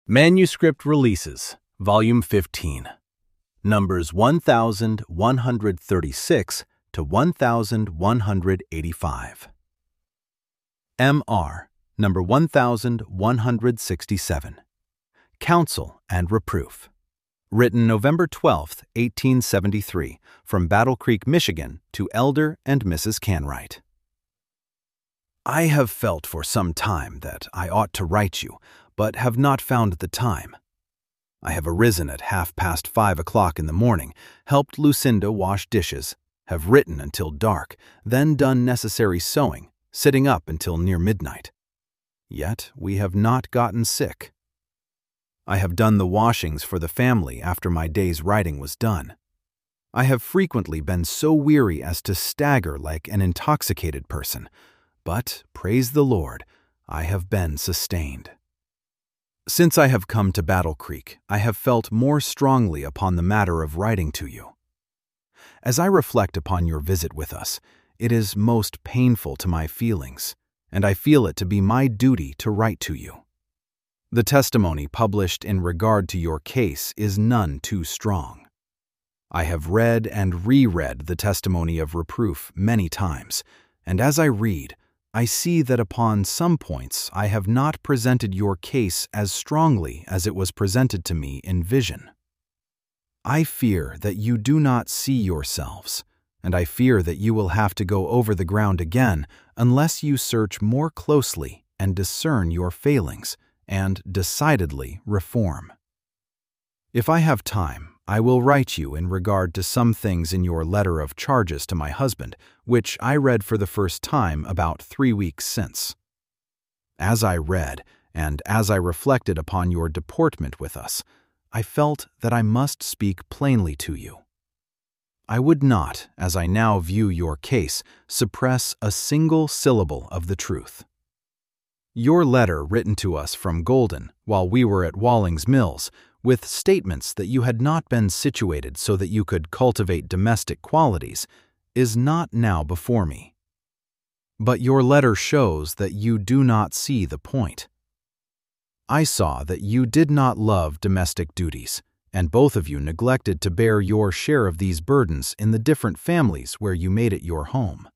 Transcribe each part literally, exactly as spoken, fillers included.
Manuscript Releases, Volume fifteen, Numbers one thousand one hundred thirty-six to one thousand one hundred eighty-five. M R, Number one thousand one hundred sixty-seven, Counsel and Reproof. Written November twelfth, eighteen seventy-three, from Battle Creek, Michigan, to Elder and Missus Canwright. I have felt for some time that I ought to write you, but have not found the time. I have arisen at half past five o'clock in the morning, helped Lucinda wash dishes, have written until dark, then done necessary sewing, sitting up until near midnight. Yet we have not gotten sick. I have done the washings for the family after my day's writing was done. I have frequently been so weary as to stagger like an intoxicated person, but, praise the Lord, I have been sustained. Since I have come to Battle Creek, I have felt more strongly upon the matter of writing to you. As I reflect upon your visit with us, it is most painful to my feelings, and I feel it to be my duty to write to you. The testimony published in regard to your case is none too strong. I have read and reread the testimony of reproof many times, and as I read, I see that upon some points I have not presented your case as strongly as it was presented to me in vision. I fear that you do not see yourselves, and I fear that you will have to go over the ground again unless you search more closely and discern your failings and decidedly reform. If I have time, I will write you in regard to some things in your letter of charges to my husband, which I read for the first time about three weeks since. As I read, and as I reflected upon your deportment with us, I felt that I must speak plainly to you. I would not, as I now view your case, suppress a single syllable of the truth. Your letter written to us from Golden, while we were at Wallings Mills, with statements that you had not been situated so that you could cultivate domestic qualities, is not now before me. But your letter shows that you do not see the point. I saw that you did not love domestic duties, and both of you neglected to bear your share of these burdens in the different families where you made it your home.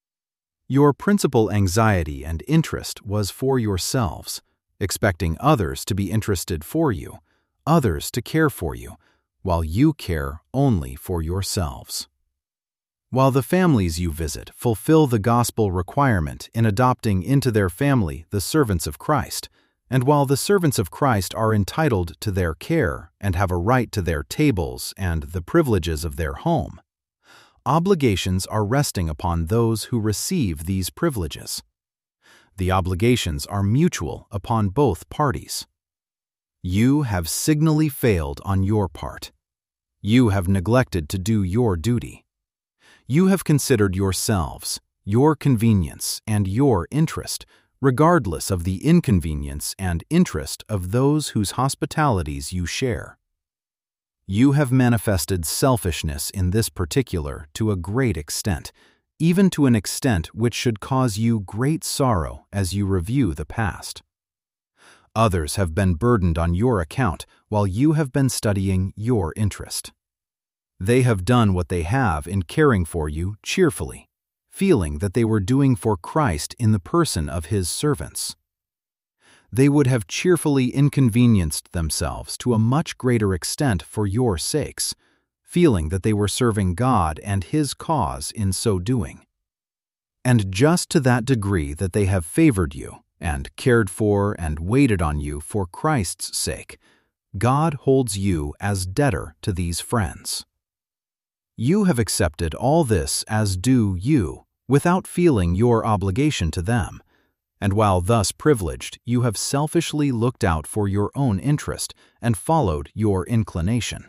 Your principal anxiety and interest was for yourselves, expecting others to be interested for you, others to care for you, while you care only for yourselves. While the families you visit fulfill the gospel requirement in adopting into their family the servants of Christ, and while the servants of Christ are entitled to their care and have a right to their tables and the privileges of their home, obligations are resting upon those who receive these privileges. The obligations are mutual upon both parties. You have signally failed on your part. You have neglected to do your duty. You have considered yourselves, your convenience, and your interest, regardless of the inconvenience and interest of those whose hospitalities you share. You have manifested selfishness in this particular to a great extent, even to an extent which should cause you great sorrow as you review the past. Others have been burdened on your account while you have been studying your interest. They have done what they have in caring for you cheerfully, feeling that they were doing for Christ in the person of His servants. They would have cheerfully inconvenienced themselves to a much greater extent for your sakes, feeling that they were serving God and His cause in so doing. And just to that degree that they have favored you, and cared for and waited on you for Christ's sake, God holds you as debtor to these friends. You have accepted all this as due you, without feeling your obligation to them, and while thus privileged, you have selfishly looked out for your own interest and followed your inclination.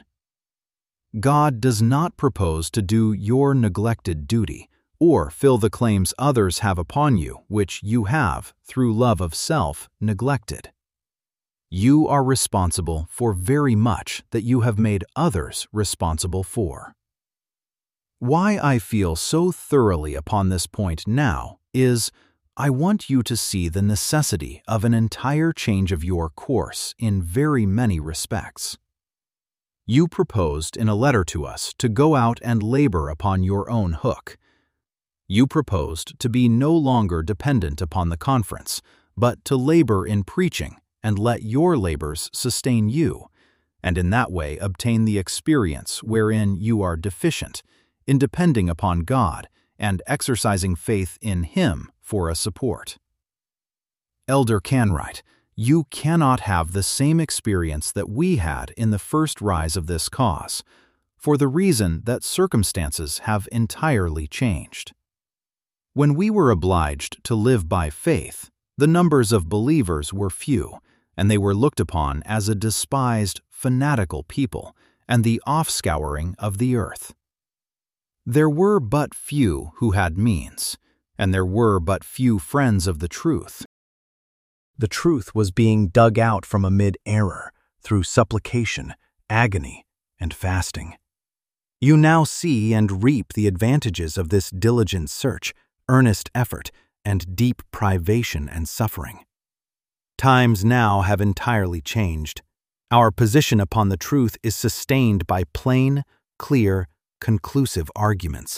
God does not propose to do your neglected duty, or fill the claims others have upon you, which you have, through love of self, neglected. You are responsible for very much that you have made others responsible for. Why I feel so thoroughly upon this point now is, I want you to see the necessity of an entire change of your course in very many respects. You proposed in a letter to us to go out and labor upon your own hook. You proposed to be no longer dependent upon the conference, but to labor in preaching and let your labors sustain you, and in that way obtain the experience wherein you are deficient, in depending upon God and exercising faith in Him for a support. Elder Canright, you cannot have the same experience that we had in the first rise of this cause, for the reason that circumstances have entirely changed. When we were obliged to live by faith, the numbers of believers were few, and they were looked upon as a despised, fanatical people, and the offscouring of the earth. There were but few who had means, and there were but few friends of the truth. The truth was being dug out from amid error through supplication, agony, and fasting. You now see and reap the advantages of this diligent search, earnest effort, and deep privation and suffering. Times now have entirely changed. Our position upon the truth is sustained by plain, clear, conclusive arguments.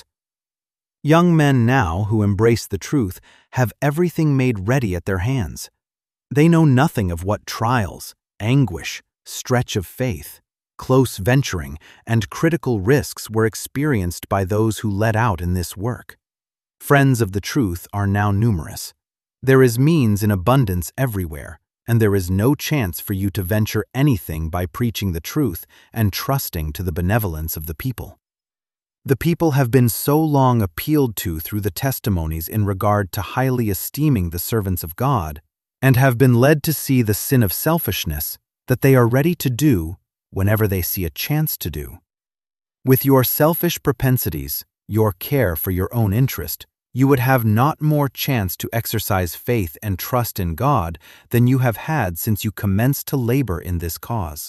Young men now who embrace the truth have everything made ready at their hands. They know nothing of what trials, anguish, stretch of faith, close venturing, and critical risks were experienced by those who led out in this work. Friends of the truth are now numerous. There is means in abundance everywhere, and there is no chance for you to venture anything by preaching the truth and trusting to the benevolence of the people. The people have been so long appealed to through the testimonies in regard to highly esteeming the servants of God, and have been led to see the sin of selfishness that they are ready to do whenever they see a chance to do. With your selfish propensities, your care for your own interest, you would have not more chance to exercise faith and trust in God than you have had since you commenced to labor in this cause.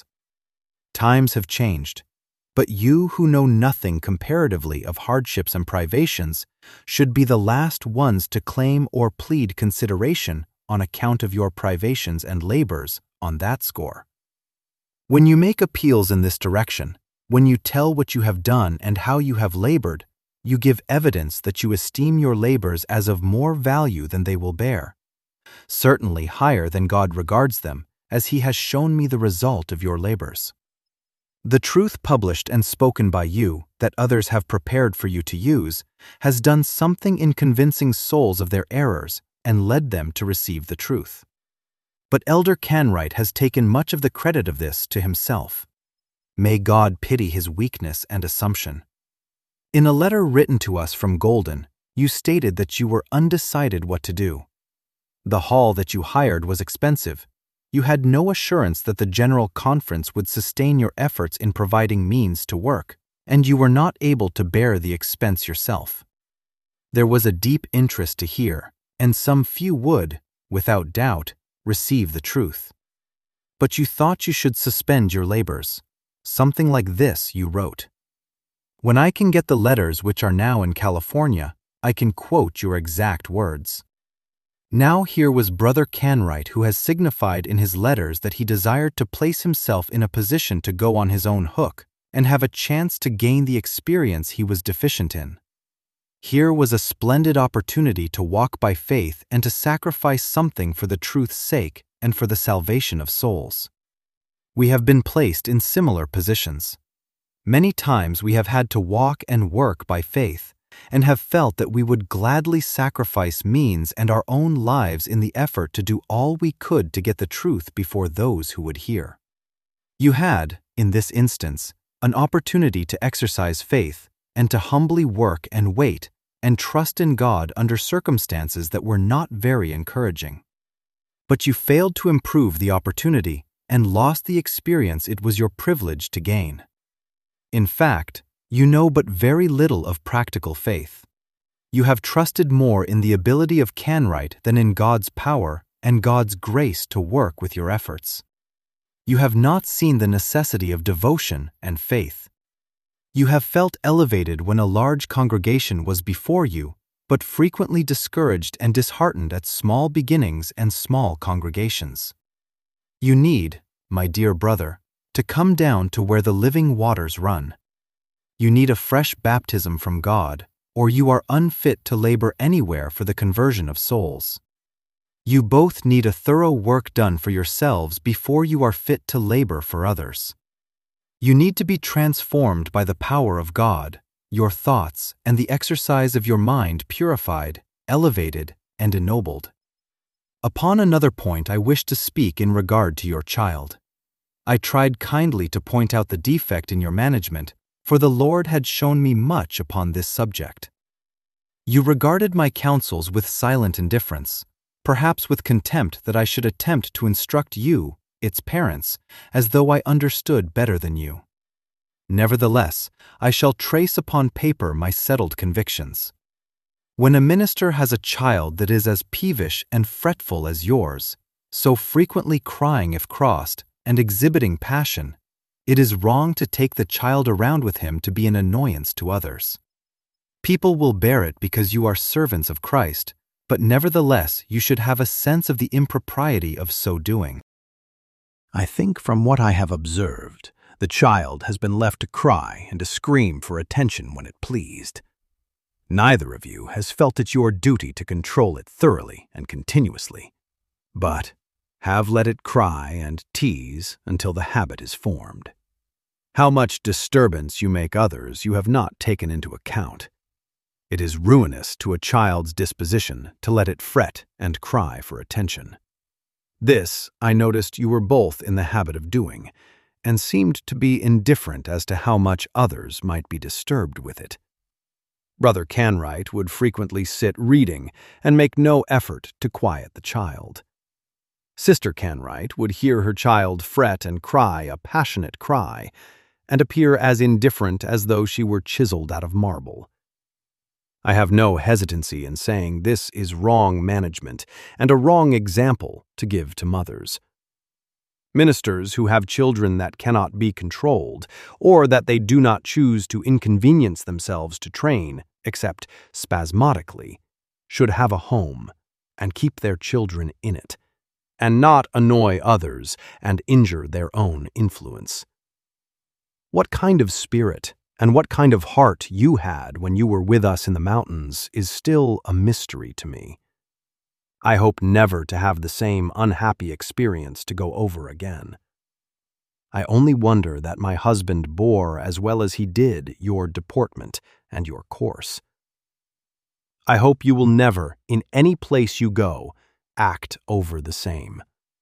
Times have changed, but you who know nothing comparatively of hardships and privations should be the last ones to claim or plead consideration on account of your privations and labors on that score. When you make appeals in this direction, when you tell what you have done and how you have labored, you give evidence that you esteem your labors as of more value than they will bear, certainly higher than God regards them, as He has shown me the result of your labors. The truth published and spoken by you, that others have prepared for you to use, has done something in convincing souls of their errors and led them to receive the truth. But Elder Canright has taken much of the credit of this to himself. May God pity his weakness and assumption. In a letter written to us from Golden, you stated that you were undecided what to do. The hall that you hired was expensive. You had no assurance that the General Conference would sustain your efforts in providing means to work, and you were not able to bear the expense yourself. There was a deep interest to hear, and some few would, without doubt, receive the truth. But you thought you should suspend your labors. Something like this you wrote. When I can get the letters which are now in California, I can quote your exact words. Now here was Brother Canright, who has signified in his letters that he desired to place himself in a position to go on his own hook and have a chance to gain the experience he was deficient in. Here was a splendid opportunity to walk by faith and to sacrifice something for the truth's sake and for the salvation of souls. We have been placed in similar positions. Many times we have had to walk and work by faith, and have felt that we would gladly sacrifice means and our own lives in the effort to do all we could to get the truth before those who would hear. You had, in this instance, an opportunity to exercise faith and to humbly work and wait and trust in God under circumstances that were not very encouraging. But you failed to improve the opportunity and lost the experience it was your privilege to gain. In fact, you know but very little of practical faith. You have trusted more in the ability of Canright than in God's power and God's grace to work with your efforts. You have not seen the necessity of devotion and faith. You have felt elevated when a large congregation was before you but frequently discouraged and disheartened at small beginnings and small congregations. You need, my dear brother, to come down to where the living waters run. You need a fresh baptism from God, or you are unfit to labor anywhere for the conversion of souls. You both need a thorough work done for yourselves before you are fit to labor for others. You need to be transformed by the power of God, your thoughts and the exercise of your mind purified, elevated, and ennobled. Upon another point I wish to speak in regard to your child. I tried kindly to point out the defect in your management, for the Lord had shown me much upon this subject. You regarded my counsels with silent indifference, perhaps with contempt that I should attempt to instruct you, its parents, as though I understood better than you. Nevertheless, I shall trace upon paper my settled convictions. When a minister has a child that is as peevish and fretful as yours, so frequently crying if crossed and exhibiting passion, it is wrong to take the child around with him to be an annoyance to others. People will bear it because you are servants of Christ, but nevertheless you should have a sense of the impropriety of so doing. I think from what I have observed, the child has been left to cry and to scream for attention when it pleased. Neither of you has felt it your duty to control it thoroughly and continuously, but have let it cry and tease until the habit is formed. How much disturbance you make others you have not taken into account. It is ruinous to a child's disposition to let it fret and cry for attention. This I noticed you were both in the habit of doing, and seemed to be indifferent as to how much others might be disturbed with it. Brother Canright would frequently sit reading and make no effort to quiet the child. Sister Canright would hear her child fret and cry a passionate cry, and appear as indifferent as though she were chiseled out of marble. I have no hesitancy in saying this is wrong management and a wrong example to give to mothers. Ministers who have children that cannot be controlled, or that they do not choose to inconvenience themselves to train, except spasmodically, should have a home and keep their children in it, and not annoy others and injure their own influence. What kind of spirit and what kind of heart you had when you were with us in the mountains is still a mystery to me. I hope never to have the same unhappy experience to go over again. I only wonder that my husband bore as well as he did your deportment and your course. I hope you will never, in any place you go, act over the same.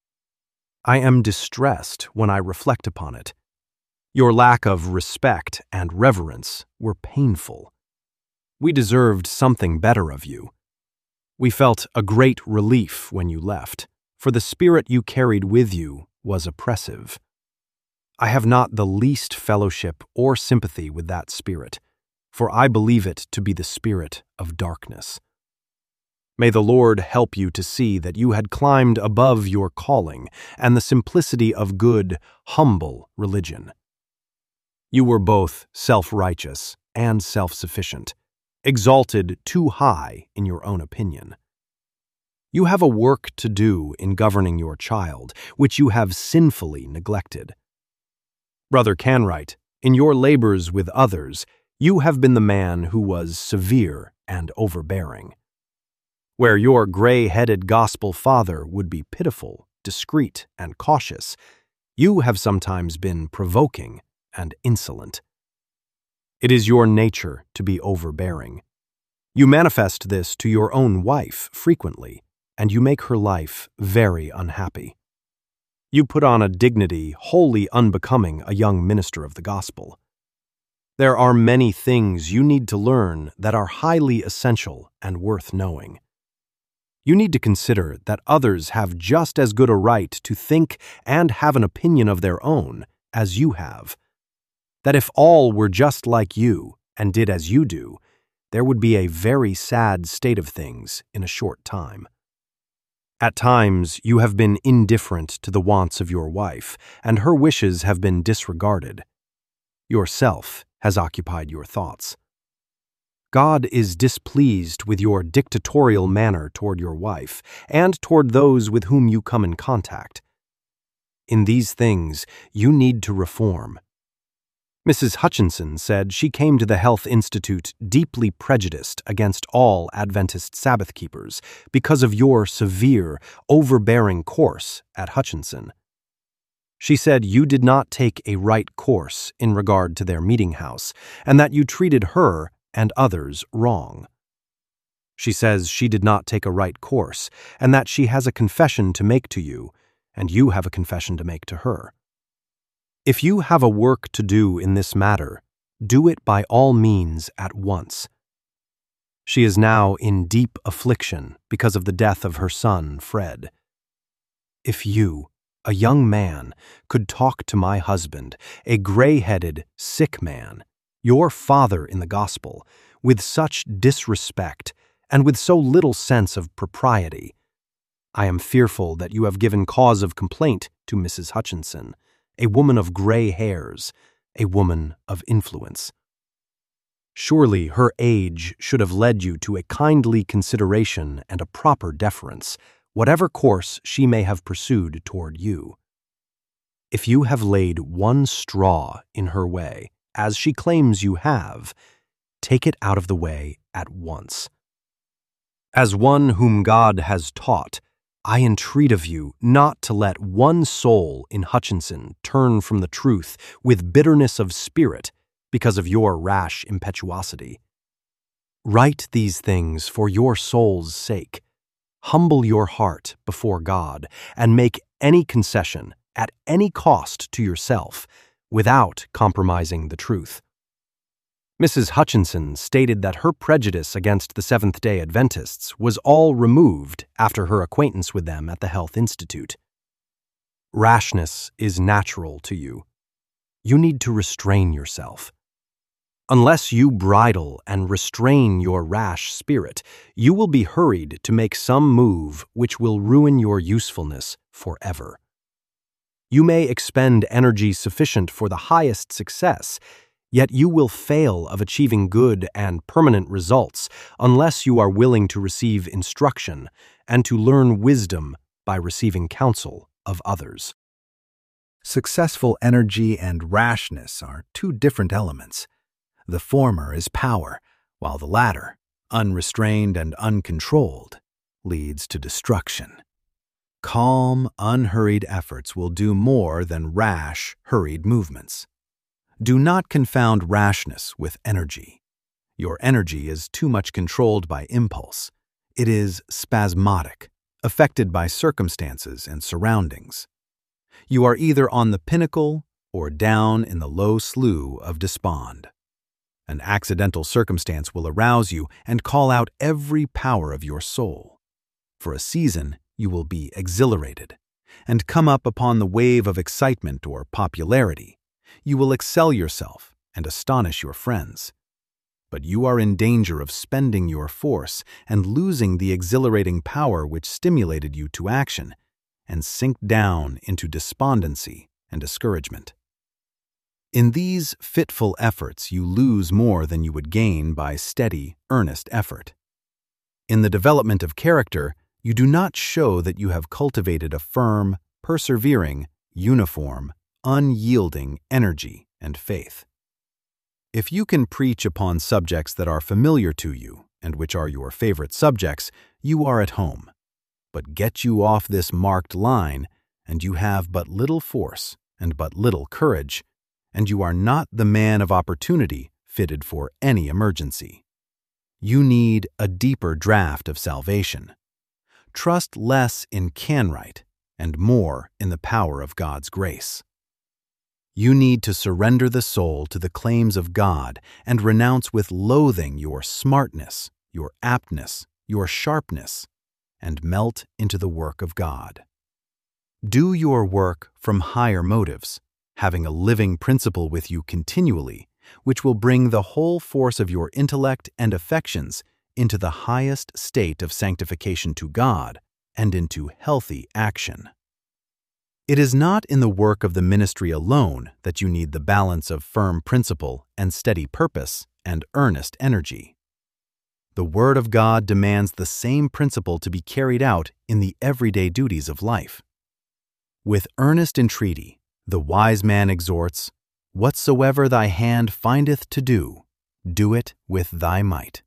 I am distressed when I reflect upon it. Your lack of respect and reverence were painful. We deserved something better of you. We felt a great relief when you left, for the spirit you carried with you was oppressive. I have not the least fellowship or sympathy with that spirit, for I believe it to be the spirit of darkness. May the Lord help you to see that you had climbed above your calling and the simplicity of good, humble religion. You were both self-righteous and self-sufficient, exalted too high in your own opinion. You have a work to do in governing your child, which you have sinfully neglected. Brother Canright, in your labors with others, you have been the man who was severe and overbearing. Where your gray-headed gospel father would be pitiful, discreet, and cautious, you have sometimes been provoking and insolent. It is your nature to be overbearing. You manifest this to your own wife frequently, and you make her life very unhappy. You put on a dignity wholly unbecoming a young minister of the gospel. There are many things you need to learn that are highly essential and worth knowing. You need to consider that others have just as good a right to think and have an opinion of their own as you have. That if all were just like you and did as you do, there would be a very sad state of things in a short time. At times, you have been indifferent to the wants of your wife, and her wishes have been disregarded. Yourself has occupied your thoughts. God is displeased with your dictatorial manner toward your wife and toward those with whom you come in contact. In these things, you need to reform. Missus Hutchinson said she came to the Health Institute deeply prejudiced against all Adventist Sabbath keepers because of your severe, overbearing course at Hutchinson. She said you did not take a right course in regard to their meeting house, and that you treated her and others wrong. She says she did not take a right course, and that she has a confession to make to you, and you have a confession to make to her. If you have a work to do in this matter, do it by all means at once. She is now in deep affliction because of the death of her son, Fred. If you, a young man, could talk to my husband, a gray-headed, sick man, your father in the gospel, with such disrespect and with so little sense of propriety, I am fearful that you have given cause of complaint to Missus Hutchinson, a woman of gray hairs, a woman of influence. Surely her age should have led you to a kindly consideration and a proper deference, whatever course she may have pursued toward you. If you have laid one straw in her way, as she claims you have, take it out of the way at once. As one whom God has taught, I entreat of you not to let one soul in Hutchinson turn from the truth with bitterness of spirit because of your rash impetuosity. Write these things for your soul's sake. Humble your heart before God and make any concession at any cost to yourself without compromising the truth. Missus Hutchinson stated that her prejudice against the Seventh-day Adventists was all removed after her acquaintance with them at the Health Institute. Rashness is natural to you. You need to restrain yourself. Unless you bridle and restrain your rash spirit, you will be hurried to make some move which will ruin your usefulness forever. You may expend energy sufficient for the highest success, yet you will fail of achieving good and permanent results unless you are willing to receive instruction and to learn wisdom by receiving counsel of others. Successful energy and rashness are two different elements. The former is power, while the latter, unrestrained and uncontrolled, leads to destruction. Calm, unhurried efforts will do more than rash, hurried movements. Do not confound rashness with energy. Your energy is too much controlled by impulse. It is spasmodic, affected by circumstances and surroundings. You are either on the pinnacle or down in the low slough of despond. An accidental circumstance will arouse you and call out every power of your soul. For a season, you will be exhilarated, and come up upon the wave of excitement or popularity. You will excel yourself and astonish your friends. But you are in danger of spending your force and losing the exhilarating power which stimulated you to action, and sink down into despondency and discouragement. In these fitful efforts you lose more than you would gain by steady, earnest effort. In the development of character, you do not show that you have cultivated a firm, persevering, uniform, unyielding energy and faith. If you can preach upon subjects that are familiar to you and which are your favorite subjects, you are at home. But get you off this marked line, and you have but little force and but little courage, and you are not the man of opportunity fitted for any emergency. You need a deeper draught of salvation. Trust less in Canwright and more in the power of God's grace. You need to surrender the soul to the claims of God and renounce with loathing your smartness, your aptness, your sharpness, and melt into the work of God. Do your work from higher motives, having a living principle with you continually, which will bring the whole force of your intellect and affections into the highest state of sanctification to God and into healthy action. It is not in the work of the ministry alone that you need the balance of firm principle and steady purpose and earnest energy. The Word of God demands the same principle to be carried out in the everyday duties of life. With earnest entreaty, the wise man exhorts, "Whatsoever thy hand findeth to do, do it with thy might."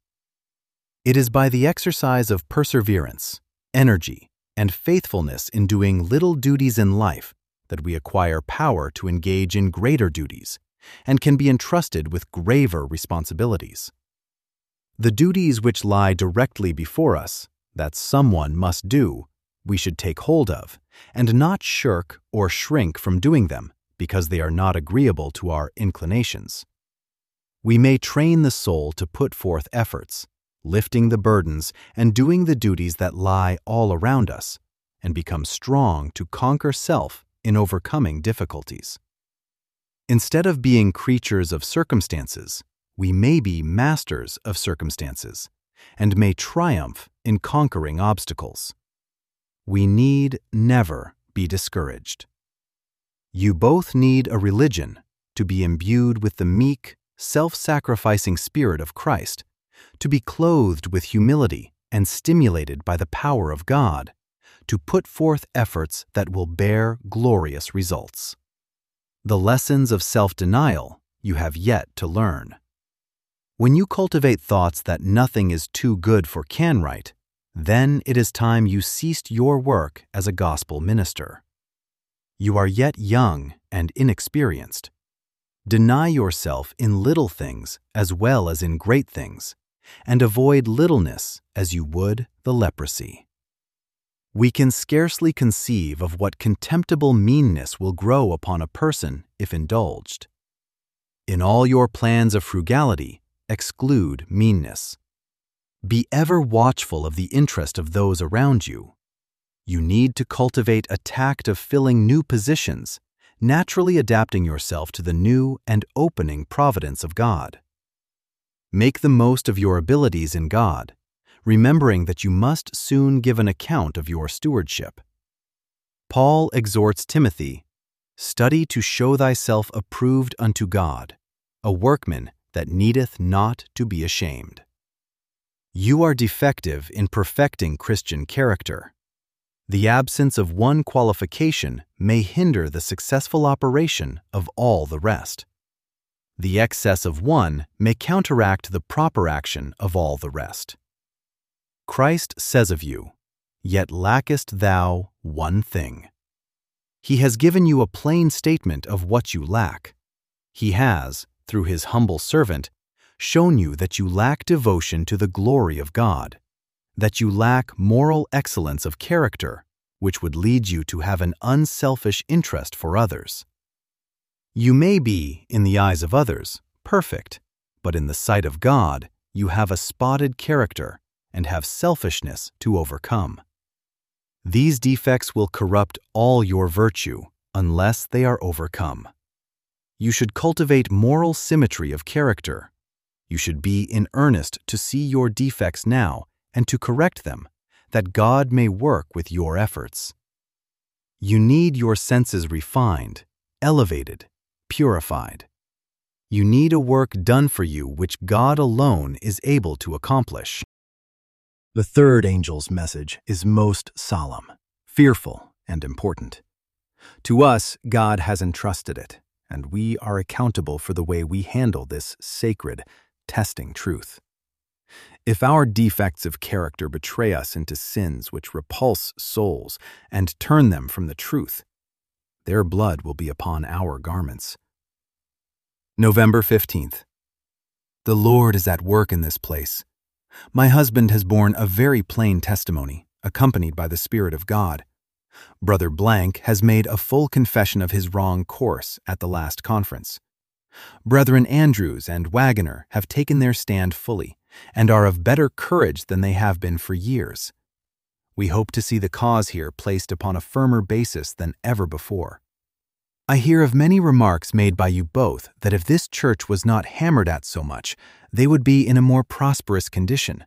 It is by the exercise of perseverance, energy, and faithfulness in doing little duties in life that we acquire power to engage in greater duties and can be entrusted with graver responsibilities. The duties which lie directly before us, that someone must do, we should take hold of, and not shirk or shrink from doing them because they are not agreeable to our inclinations. We may train the soul to put forth efforts, lifting the burdens and doing the duties that lie all around us, and become strong to conquer self in overcoming difficulties. Instead of being creatures of circumstances, we may be masters of circumstances, and may triumph in conquering obstacles. We need never be discouraged. You both need a religion to be imbued with the meek, self-sacrificing spirit of Christ, to be clothed with humility and stimulated by the power of God, to put forth efforts that will bear glorious results. The lessons of self-denial you have yet to learn. When you cultivate thoughts that nothing is too good for Canwright, then it is time you ceased your work as a gospel minister. You are yet young and inexperienced. Deny yourself in little things as well as in great things, and avoid littleness as you would the leprosy. We can scarcely conceive of what contemptible meanness will grow upon a person if indulged. In all your plans of frugality, exclude meanness. Be ever watchful of the interest of those around you. You need to cultivate a tact of filling new positions, naturally adapting yourself to the new and opening providence of God. Make the most of your abilities in God, remembering that you must soon give an account of your stewardship. Paul exhorts Timothy, "Study to show thyself approved unto God, a workman that needeth not to be ashamed." You are defective in perfecting Christian character. The absence of one qualification may hinder the successful operation of all the rest. The excess of one may counteract the proper action of all the rest. Christ says of you, "Yet lackest thou one thing." He has given you a plain statement of what you lack. He has, through his humble servant, shown you that you lack devotion to the glory of God, that you lack moral excellence of character, which would lead you to have an unselfish interest for others. You may be, in the eyes of others, perfect, but in the sight of God, you have a spotted character and have selfishness to overcome. These defects will corrupt all your virtue unless they are overcome. You should cultivate moral symmetry of character. You should be in earnest to see your defects now and to correct them, that God may work with your efforts. You need your senses refined, elevated, purified. You need a work done for you which God alone is able to accomplish. The third angel's message is most solemn, fearful, and important. To us, God has entrusted it, and we are accountable for the way we handle this sacred, testing truth. If our defects of character betray us into sins which repulse souls and turn them from the truth, their blood will be upon our garments. November fifteenth. The Lord is at work in this place. My husband has borne a very plain testimony, accompanied by the Spirit of God. Brother Blank has made a full confession of his wrong course at the last conference. Brethren Andrews and Wagoner have taken their stand fully and are of better courage than they have been for years. We hope to see the cause here placed upon a firmer basis than ever before. I hear of many remarks made by you both that if this church was not hammered at so much, they would be in a more prosperous condition.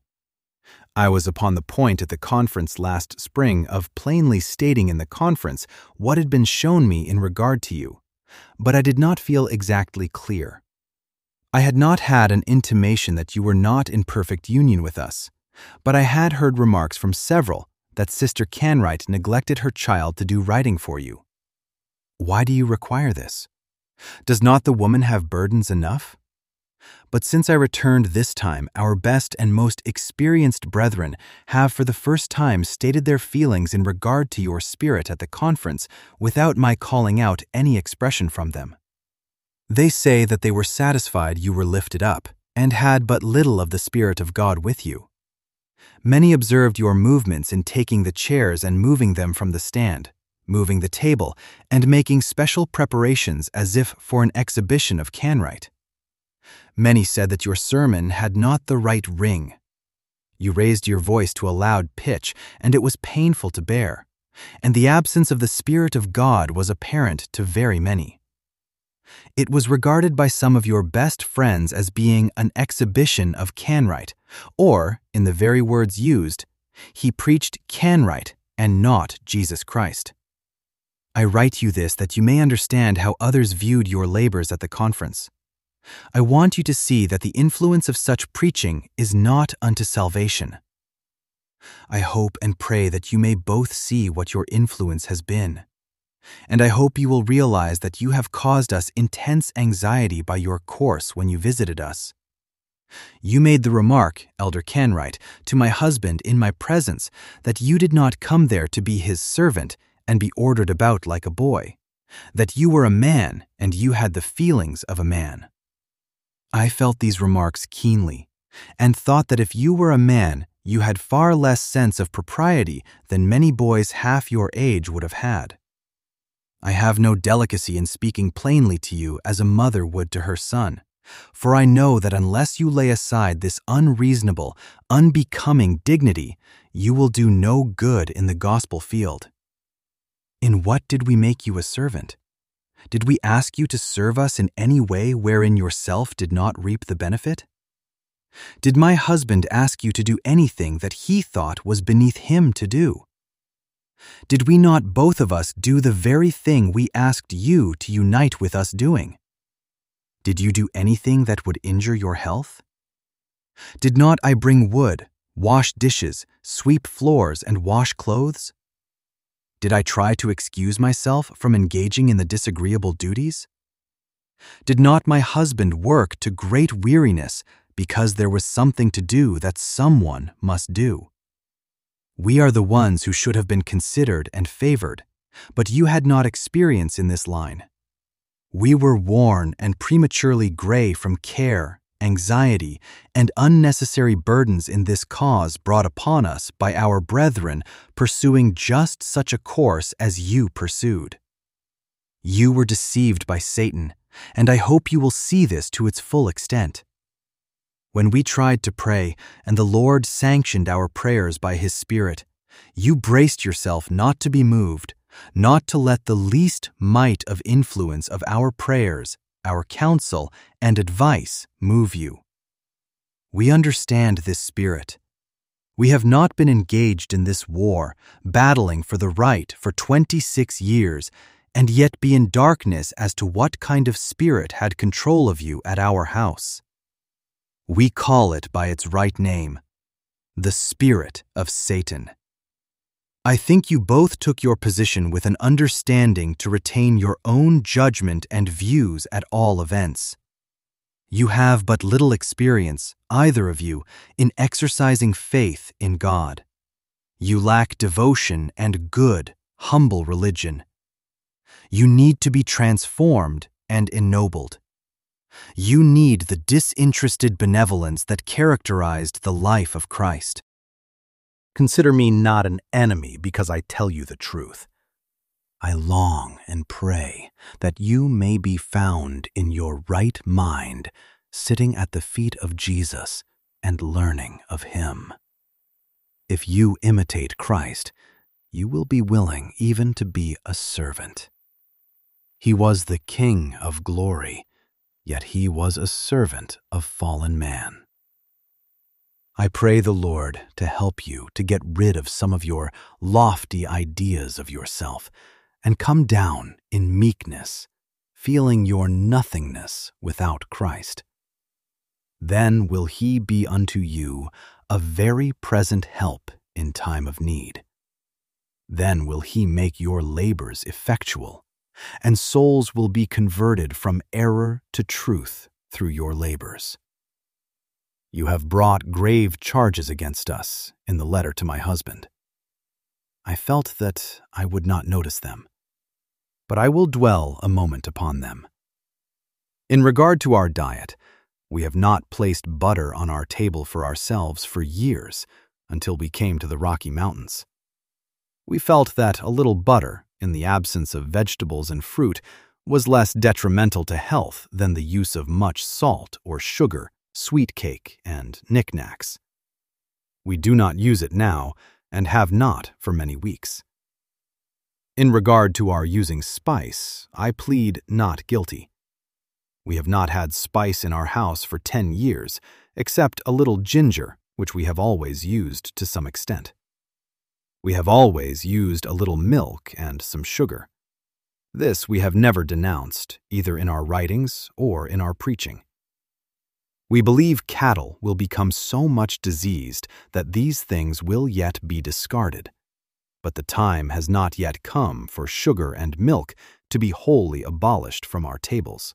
I was upon the point at the conference last spring of plainly stating in the conference what had been shown me in regard to you, but I did not feel exactly clear. I had not had an intimation that you were not in perfect union with us, but I had heard remarks from several that Sister Canright neglected her child to do writing for you. Why do you require this? Does not the woman have burdens enough? But since I returned this time, our best and most experienced brethren have for the first time stated their feelings in regard to your spirit at the conference without my calling out any expression from them. They say that they were satisfied you were lifted up and had but little of the Spirit of God with you. Many observed your movements in taking the chairs and moving them from the stand, moving the table, and making special preparations as if for an exhibition of Canright. Many said that your sermon had not the right ring. You raised your voice to a loud pitch, and it was painful to bear, and the absence of the Spirit of God was apparent to very many. It was regarded by some of your best friends as being an exhibition of Canright, or, in the very words used, he preached Canright and not Jesus Christ. I write you this that you may understand how others viewed your labors at the conference. I want you to see that the influence of such preaching is not unto salvation. I hope and pray that you may both see what your influence has been. And I hope you will realize that you have caused us intense anxiety by your course when you visited us. You made the remark, Elder Canright, to my husband in my presence that you did not come there to be his servant and be ordered about like a boy, that you were a man and you had the feelings of a man. I felt these remarks keenly and thought that if you were a man, you had far less sense of propriety than many boys half your age would have had. I have no delicacy in speaking plainly to you as a mother would to her son, for I know that unless you lay aside this unreasonable, unbecoming dignity, you will do no good in the gospel field. In what did we make you a servant? Did we ask you to serve us in any way wherein yourself did not reap the benefit? Did my husband ask you to do anything that he thought was beneath him to do? Did we not both of us do the very thing we asked you to unite with us doing? Did you do anything that would injure your health? Did not I bring wood, wash dishes, sweep floors, and wash clothes? Did I try to excuse myself from engaging in the disagreeable duties? Did not my husband work to great weariness because there was something to do that someone must do? We are the ones who should have been considered and favored, but you had not experience in this line. We were worn and prematurely gray from care, anxiety, and unnecessary burdens in this cause brought upon us by our brethren pursuing just such a course as you pursued. You were deceived by Satan, and I hope you will see this to its full extent. When we tried to pray, and the Lord sanctioned our prayers by His Spirit, you braced yourself not to be moved, not to let the least mite of influence of our prayers, our counsel, and advice move you. We understand this spirit. We have not been engaged in this war, battling for the right for twenty-six years, and yet be in darkness as to what kind of spirit had control of you at our house. We call it by its right name, the spirit of Satan. I think you both took your position with an understanding to retain your own judgment and views at all events. You have but little experience, either of you, in exercising faith in God. You lack devotion and good, humble religion. You need to be transformed and ennobled. You need the disinterested benevolence that characterized the life of Christ. Consider me not an enemy because I tell you the truth. I long and pray that you may be found in your right mind, sitting at the feet of Jesus and learning of Him. If you imitate Christ, you will be willing even to be a servant. He was the King of glory, yet He was a servant of fallen man. I pray the Lord to help you to get rid of some of your lofty ideas of yourself and come down in meekness, feeling your nothingness without Christ. Then will he be unto you a very present help in time of need. Then will he make your labors effectual, and souls will be converted from error to truth through your labors. You have brought grave charges against us in the letter to my husband. I felt that I would not notice them, but I will dwell a moment upon them. In regard to our diet, we have not placed butter on our table for ourselves for years until we came to the Rocky Mountains. We felt that a little butter, in the absence of vegetables and fruit, was less detrimental to health than the use of much salt or sugar, sweet cake, and knickknacks. We do not use it now and have not for many weeks. In regard to our using spice, I plead not guilty. We have not had spice in our house for ten years, except a little ginger, which we have always used to some extent. We have always used a little milk and some sugar. This we have never denounced, either in our writings or in our preaching. We believe cattle will become so much diseased that these things will yet be discarded, but the time has not yet come for sugar and milk to be wholly abolished from our tables.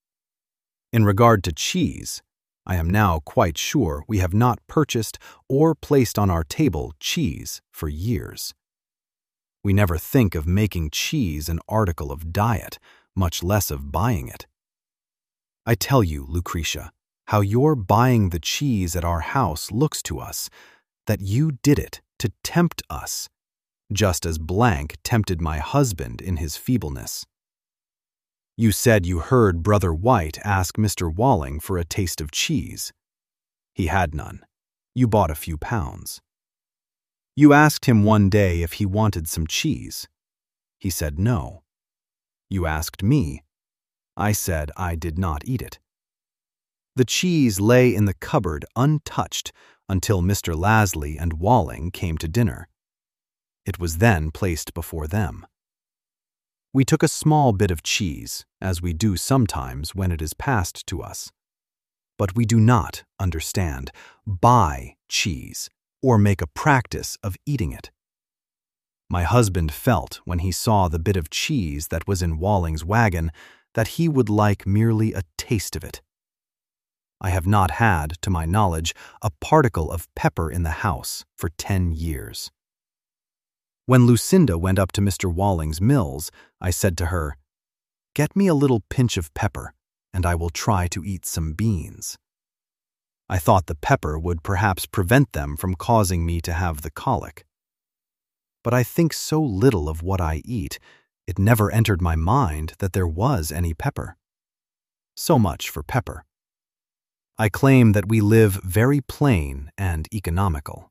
In regard to cheese, I am now quite sure we have not purchased or placed on our table cheese for years. We never think of making cheese an article of diet, much less of buying it. I tell you, Lucretia, how your buying the cheese at our house looks to us, that you did it to tempt us, just as blank tempted my husband in his feebleness. You said you heard Brother White ask Mister Walling for a taste of cheese. He had none. You bought a few pounds. You asked him one day if he wanted some cheese. He said no. You asked me. I said I did not eat it. The cheese lay in the cupboard untouched until Mister Lasley and Walling came to dinner. It was then placed before them. We took a small bit of cheese, as we do sometimes when it is passed to us. But we do not, understand, buy cheese or make a practice of eating it. My husband felt when he saw the bit of cheese that was in Walling's wagon that he would like merely a taste of it. I have not had, to my knowledge, a particle of pepper in the house for ten years. When Lucinda went up to Mister Walling's mills, I said to her, "Get me a little pinch of pepper, and I will try to eat some beans." I thought the pepper would perhaps prevent them from causing me to have the colic. But I think so little of what I eat, it never entered my mind that there was any pepper. So much for pepper. I claim that we live very plain and economical.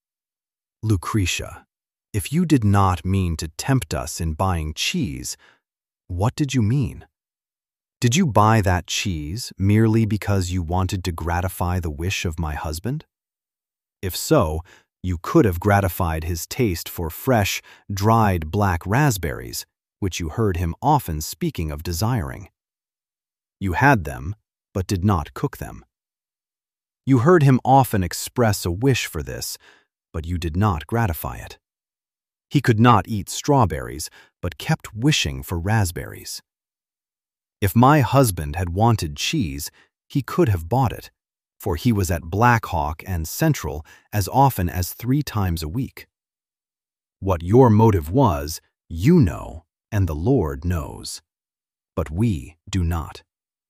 Lucretia, if you did not mean to tempt us in buying cheese, what did you mean? Did you buy that cheese merely because you wanted to gratify the wish of my husband? If so, you could have gratified his taste for fresh, dried black raspberries, which you heard him often speaking of desiring. You had them, but did not cook them. You heard him often express a wish for this, but you did not gratify it. He could not eat strawberries, but kept wishing for raspberries. If my husband had wanted cheese, he could have bought it, for he was at Black Hawk and Central as often as three times a week. What your motive was, you know, and the Lord knows, but we do not.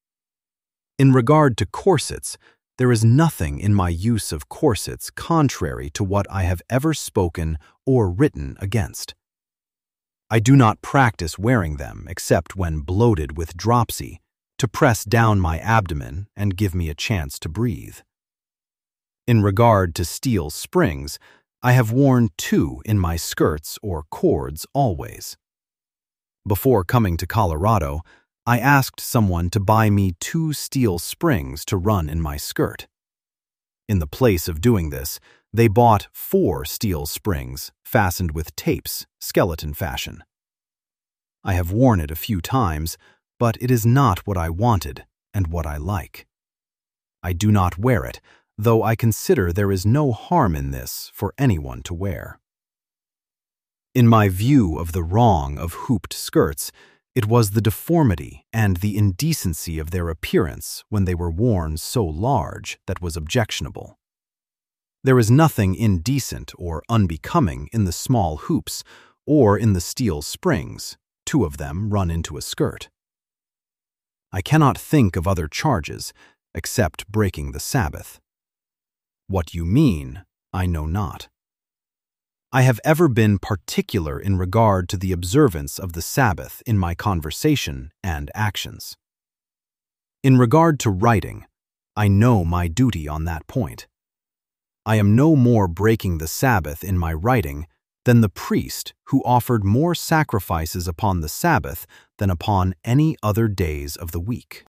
In regard to corsets, there is nothing in my use of corsets contrary to what I have ever spoken or written against. I do not practice wearing them except when bloated with dropsy, to press down my abdomen and give me a chance to breathe. In regard to steel springs, I have worn two in my skirts or cords always. Before coming to Colorado, I asked someone to buy me two steel springs to run in my skirt. In the place of doing this, they bought four steel springs fastened with tapes, skeleton fashion. I have worn it a few times, but it is not what I wanted and what I like. I do not wear it, though I consider there is no harm in this for anyone to wear. In my view of the wrong of hooped skirts, it was the deformity and the indecency of their appearance when they were worn so large that was objectionable. There is nothing indecent or unbecoming in the small hoops or in the steel springs, two of them run into a skirt. I cannot think of other charges, except breaking the Sabbath. What you mean, I know not. I have ever been particular in regard to the observance of the Sabbath in my conversation and actions. In regard to writing, I know my duty on that point. I am no more breaking the Sabbath in my writing than the priest who offered more sacrifices upon the Sabbath than upon any other days of the week.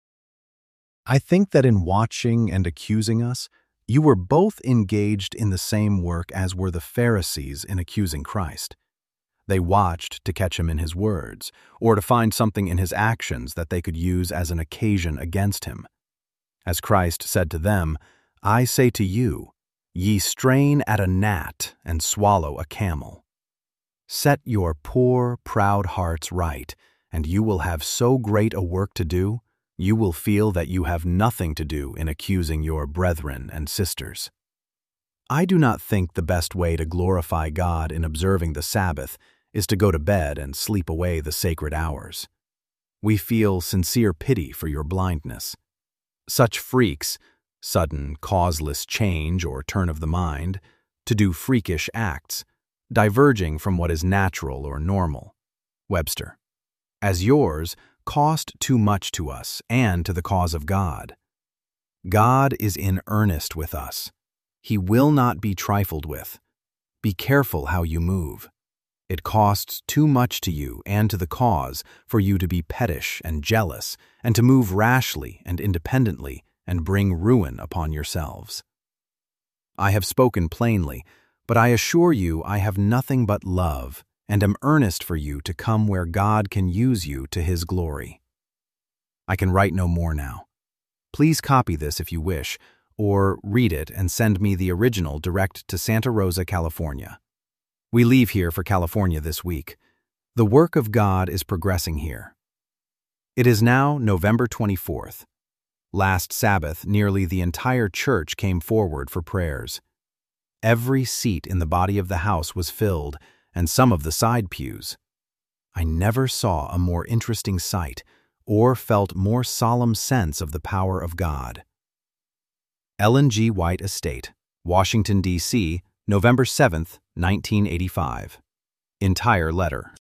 I think that in watching and accusing us, you were both engaged in the same work as were the Pharisees in accusing Christ. They watched to catch him in his words, or to find something in his actions that they could use as an occasion against him. As Christ said to them, I say to you, ye strain at a gnat and swallow a camel. Set your poor, proud hearts right, and you will have so great a work to do, you will feel that you have nothing to do in accusing your brethren and sisters. I do not think the best way to glorify God in observing the Sabbath is to go to bed and sleep away the sacred hours. We feel sincere pity for your blindness. Such freaks, sudden, causeless change or turn of the mind, to do freakish acts, diverging from what is natural or normal. Webster. As yours, cost too much to us and to the cause of God. God is in earnest with us. He will not be trifled with. Be careful how you move. It costs too much to you and to the cause for you to be pettish and jealous and to move rashly and independently and bring ruin upon yourselves. I have spoken plainly, but I assure you I have nothing but love and am earnest for you to come where God can use you to his glory. I can write no more now. Please copy this if you wish, or read it and send me the original direct to Santa Rosa, California. We leave here for California this week. The work of God is progressing here. It is now November twenty-fourth. Last Sabbath, nearly the entire church came forward for prayers. Every seat in the body of the house was filled, and some of the side pews. I never saw a more interesting sight or felt more solemn sense of the power of God. Ellen G. White Estate, Washington, D C, November seventh, nineteen eighty-five. Entire letter.